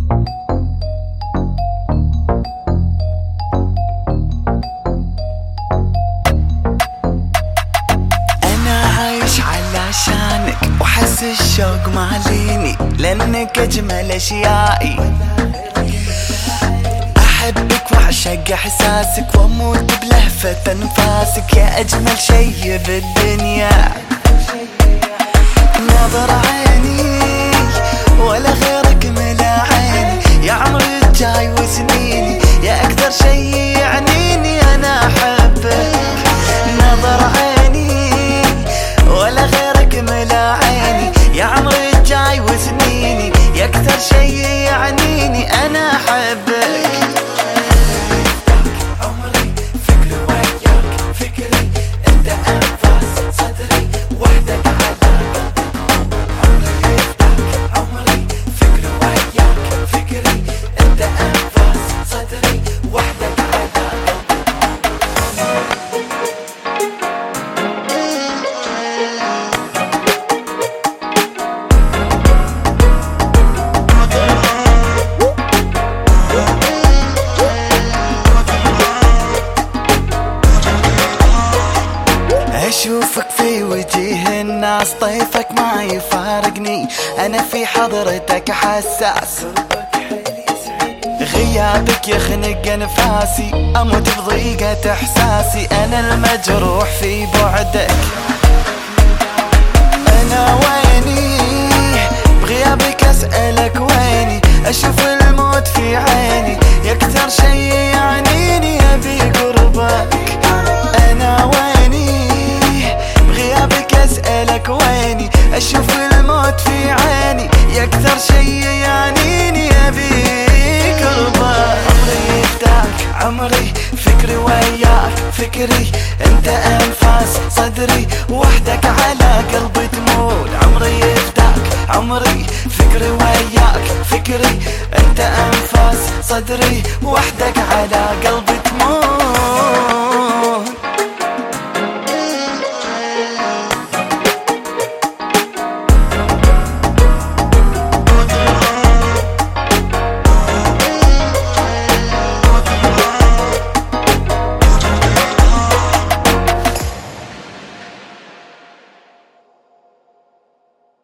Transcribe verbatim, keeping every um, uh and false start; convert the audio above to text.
عشانك وحس الشوق ماليني لأنك أجمل أشيائي. أحبك وأعشق إحساسك وأموت بلهفة أنفاسك يا أجمل شي بالدنيا. نظر عيني ولا غيرك ملا عيني يا عمري الجاي وسنيني يا أكثر شي يعنيني أنا أحبك. نظر عيني ولا غيرك ملا عيني يا عمري الجاي وسنيني يا أكثر شي يعنيني أنا أحبك. عمري فكري وياك فكري أنت أنفاس صدري وحدك على عمري يفتك. عمري فكري وياك فكري أنت أنفاس صدري وحدك على أشوفك في وجيه الناس طيفك ما يفارقني أنا في حضرتك حساس. غيابك يخنق أنفاسي أموت بضيقة إحساسي أنا المجروح في بعدك. أنا ويني بغيابك أسألك ويني أشوف الموت في عيني يا أكثر شي يعنيني أبي قربك. أنا ويني بغيابك أسألك ويني أشوف الموت في عيني يا أكثر شي يعنيني أبي قربك. عمري يفتك عمري فكري وياك فكري أنت أنفاس صدري وحدك على قلبي تموت. عمري يفتك عمري فكري وياك فكري أنت أنفاس صدري وحدك على قلبي